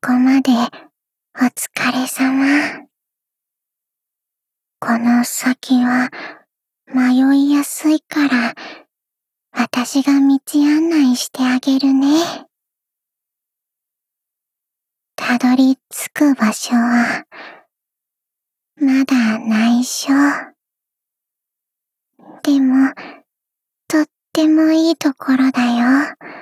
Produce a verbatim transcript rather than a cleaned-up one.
こまでお疲れ様。この先は迷いやすいから、私が道案内してあげるね。たどり着く場所は、まだ内緒。でも、とってもいいところだよ。